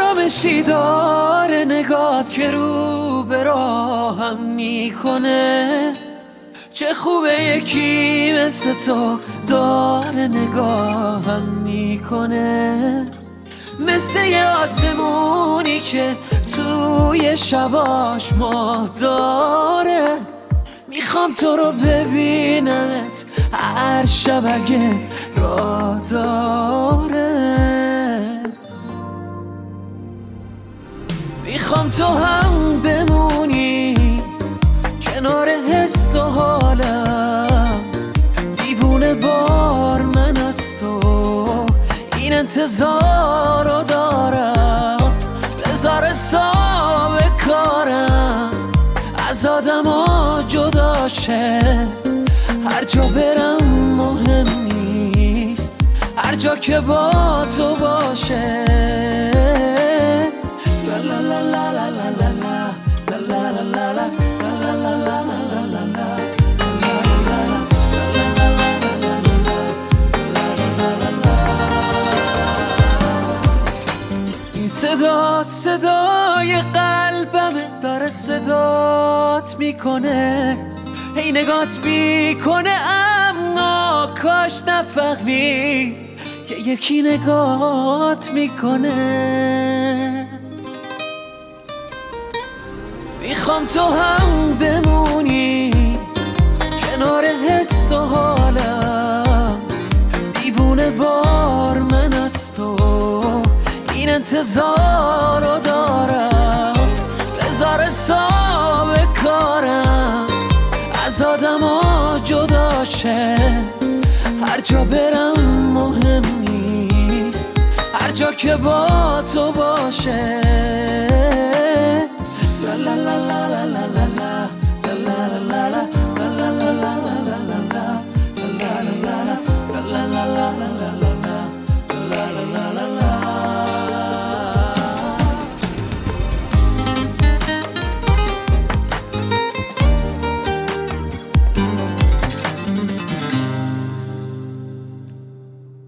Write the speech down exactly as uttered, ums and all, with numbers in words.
آرامشی داره نگات که رو به راهم میکنه. چه خوبه یکی مثل تو داره نگاهم میکنه. مثل یه آسمونی که توی شباش ماه داره. میخوام تو رو ببینمت هر شب اگه راه داره. میخوام تو هم بمونی کنار حس و حالم. دیوونه بار من از تو این انتظار رو دارم. بذار حساب کارم از آدم ها جدا شه. هر جا برم مهم نیست هر جا که با تو باشه. لا لا لا لا لا لا لا لا لا لا لا این صدا صدای قلبمه داره صدات میکنه. هی نگات میکنه اما کاش نفهمی که یکی نگات میکنه. میخوام تو هم بمونی کنار حس و حالم. دیوونه بار من از تو این انتظار رو دارم. بذار حساب کارم از آدم ها جدا شه. هر جا برم مهم نیست هر جا که با تو باشه. لا لا لا لا لا لا لا